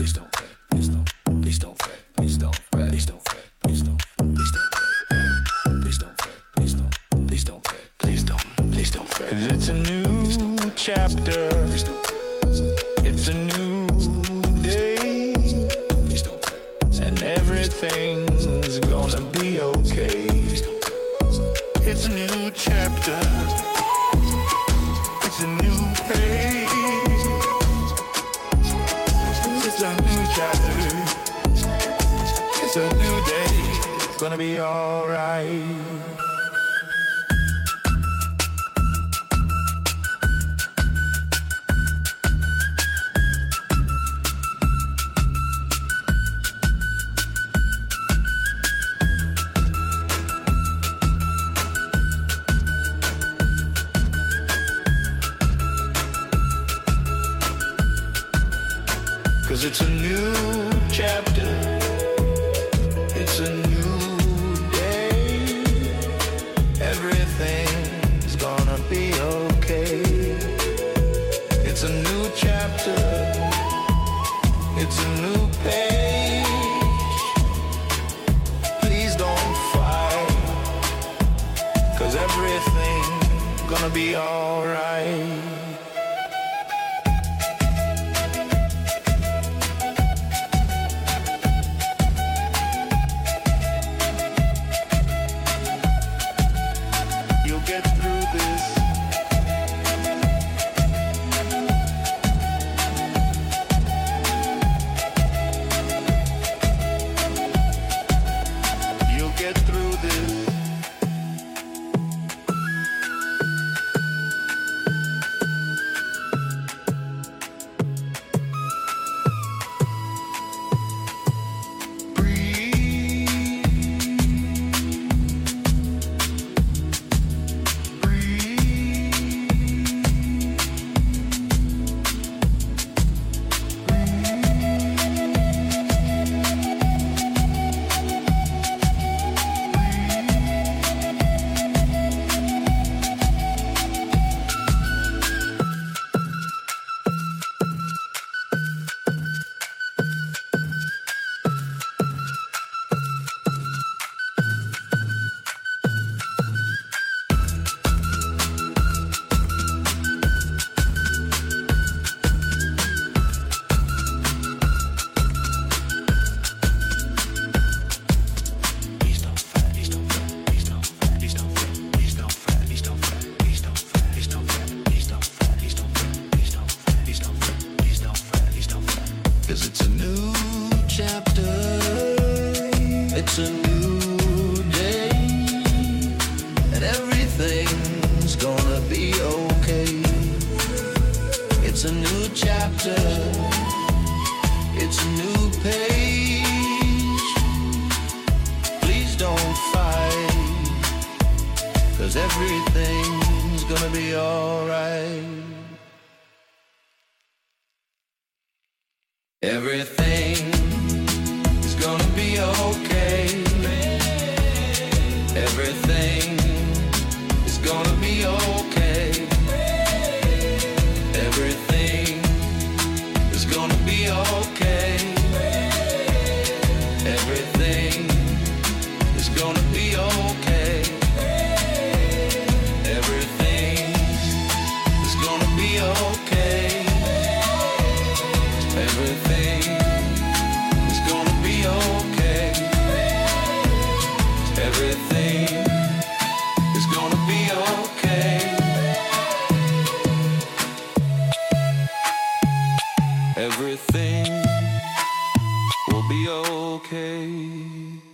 It's a new chapter. It's a new day. And everything's gonna be okay. It's a new chapter. It's a new page. It's a new chapter. It's a new day. It's gonna be alright. Cause it's a new chapter, it's a new day, everything's gonna be okay. It's a new chapter, it's a new page. Please don't fight, cause everything's gonna be alright. Everything will be okay.